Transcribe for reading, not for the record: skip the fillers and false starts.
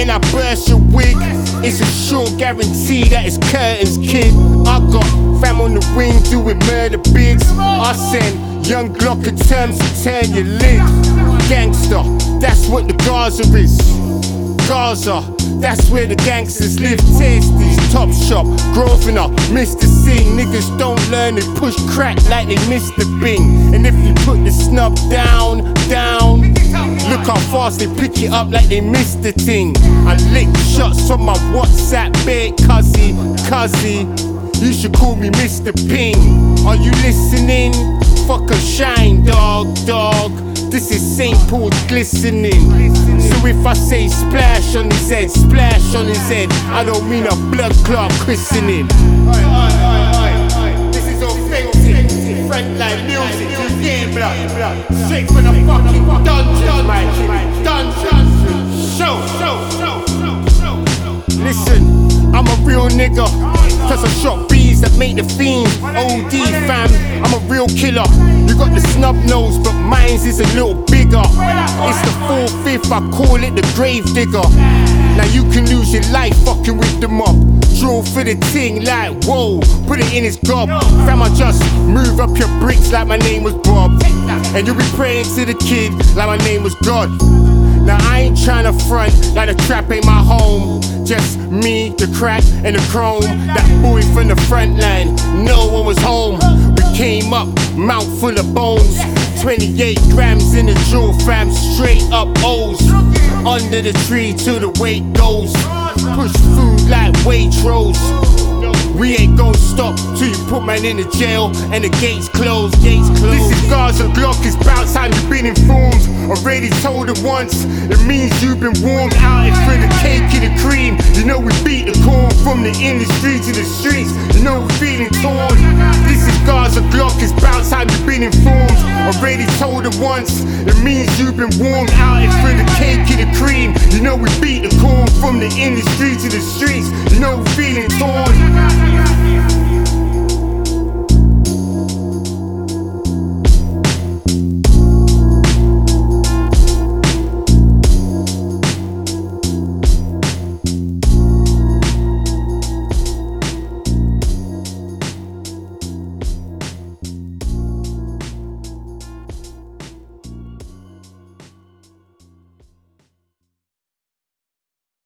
when I burst your wig, it's a sure guarantee that it's curtains, kid. I got fam on the wing doing murder bigs. I send young Glock at terms to turn your lid. Gangster, that's what the Gaza is. Gaza, that's where the gangsters live. Tasties, Top Shop, Grosvenor, Mr. Sing. Niggas don't learn, they push crack like they missed the Bing. And if you put the snub down, look how fast they pick it up like they missed the thing. I lick shots from my WhatsApp bait, cuzzy. You should call me Mr. Ping. Are you listening? Fuck a shine, dog. This is St. Paul's glistening. So if I say splash on his head, I don't mean a blood clot christening. This is authentic, frontline music, you hear blood. Straight from the fucking dungeon, my kid. Dungeon. Show. Listen, I'm a real nigga, cause I shot bees that make the fiend. OD fam, I'm a real killer. You got the snub nose, but mine's is a little bigger. It's the 4/5, I call it the grave digger. Now you can lose your life fucking with the mob. Draw for the ting like whoa, put it in his gob. Fam, I just move up your bricks like my name was Bob. And you'll be praying to the kid like my name was God. Now I ain't tryna front like the trap ain't my home. Just me, the crack, and the chrome. That boy from the front line, no one was home. We came up, mouth full of bones. 28 grams in the jaw, fam, straight up O's. Under the tree till the weight goes. Push food like Waitrose. We ain't gon' stop till you put man in the jail and the gates closed. This is Gaza Glock, it's about time you've been informed. Already told it once, it means you've been warned. Out here for the cake and the cream. You know we beat the corn from the industry to the streets. You know we're feeling torn. This is Gaza Glock, it's about time you've been informed. Already told it once, it means you've been warned. Out here for the cake and the cream. You know we beat the corn from the industry to the streets. You know we're feeling torn.